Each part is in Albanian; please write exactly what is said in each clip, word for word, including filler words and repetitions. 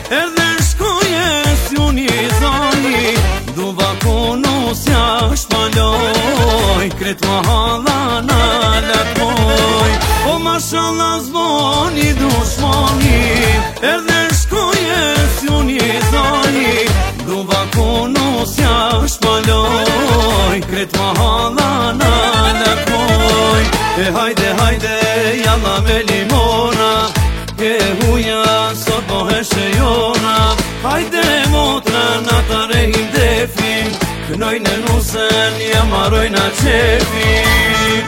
erdhe shkoje s'juni zani, duva kono s'ja shpaloj, kret mahalla na lakoj. O mashallah zboni dushmani, erdhe shkoje s'juni zani, duva kono s'ja shpaloj, kret mahalla na lakoj. E hajde hajde jalla me limona, ke huja sot boheshe jona. Hajde motra na ta rehim defin, kënojnë nusen ja marojna qefin.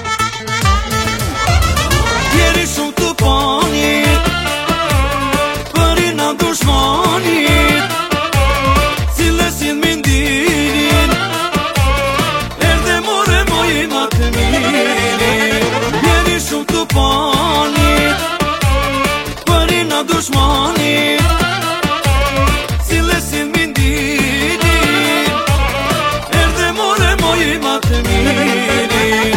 Jeri shumë të panit, përina dushmanit, cile si m'indirin, erdhe more moj ma të mirin. Jeri shumë të panit, përina dushmanit, cile si m'indirin, erdhe more moj ma të mirin.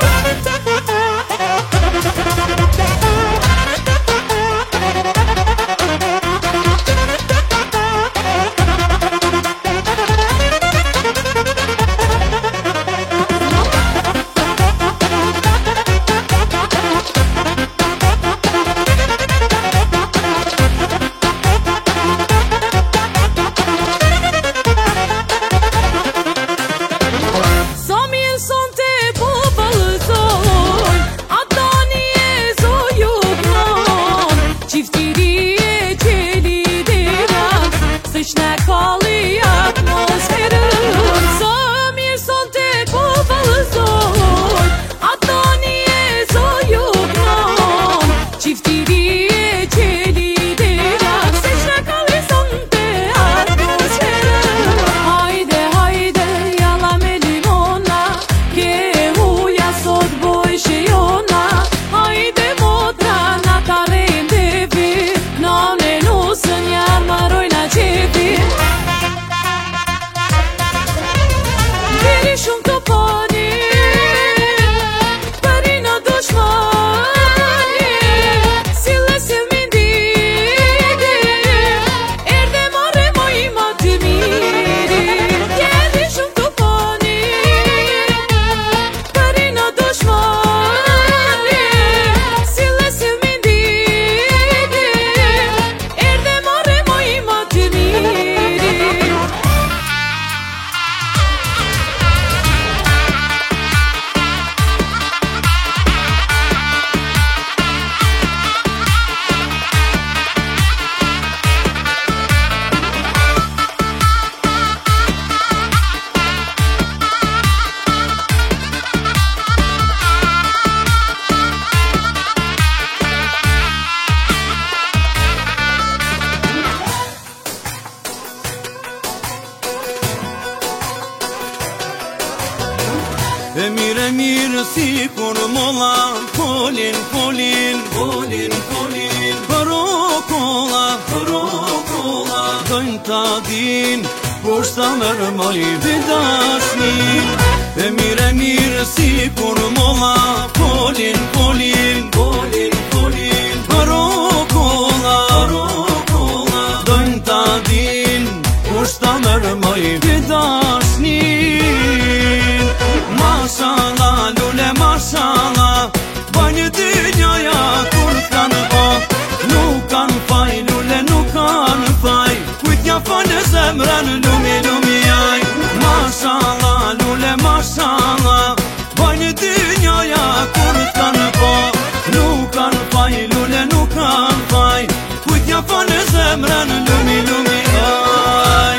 E mire mire si kur molla, polin, polin, polin, polin, karokolla, karokolla, dojnë ta din, kushta mërë moj vidashnin. E mire mire si kur molla, polin, polin, polin, polin, karokolla, karokolla, dojnë ta din, kushta mërë moj vidashnin. Mashallah, lule mashallah, bajnë dynjaja kur kanë pa, nuk kanë faj, lule nuk kanë faj, kujtja falë zemrën lumi lumi aj. Mashallah, lule mashallah, bajnë dynjaja kur kanë pa, nuk kanë faj, lule nuk kanë faj, kujtja falë zemrën lumi lumi aj.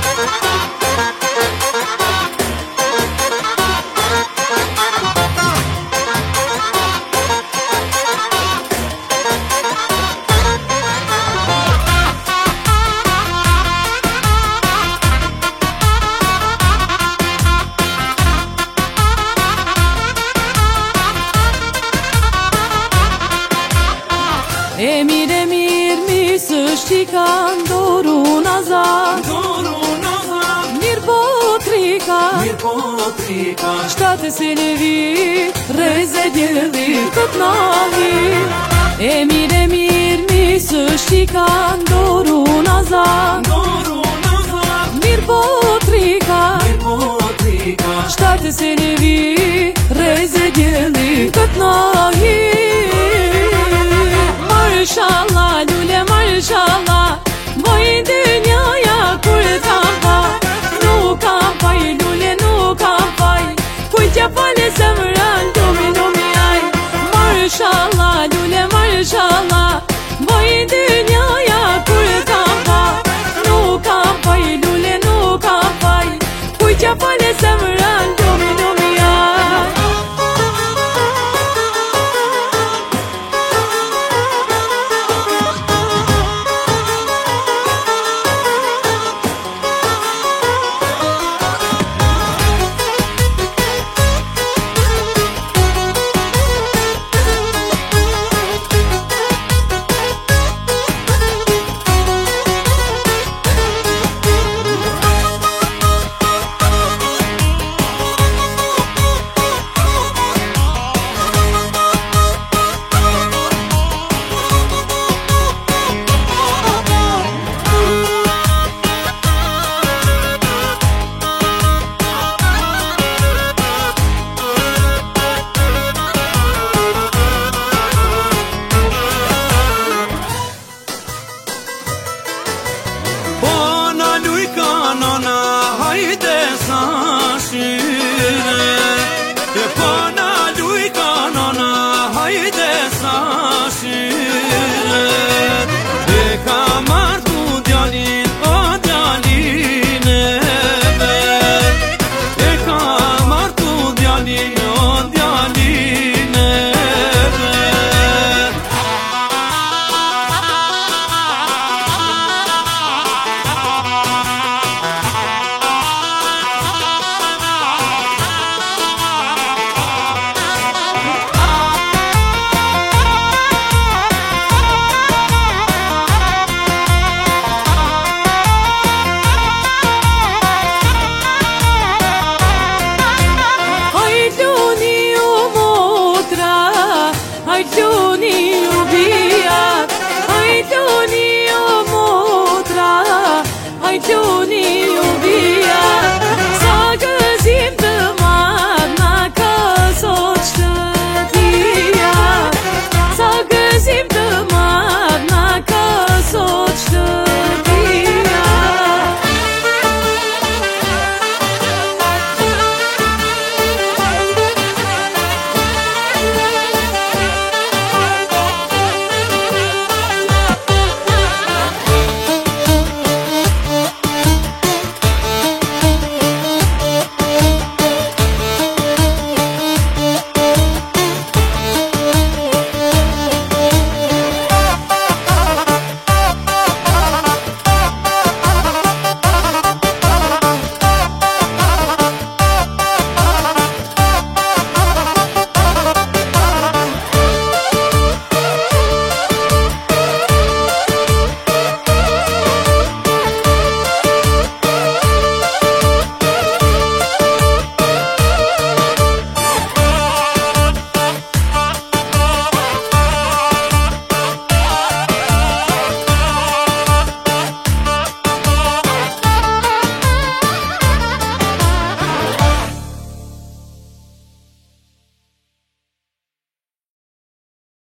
E mirë e mirë, misë shqika, ndoru nazar, ndoru nazar, mirë po trika, mirë po trika, shtate se në vit, reze djeli këtë nahi. E mirë e mirë, Mi së shqika ndorun azan Mirë po trika Shtate se ne vi Reze gjeli Këtë nahi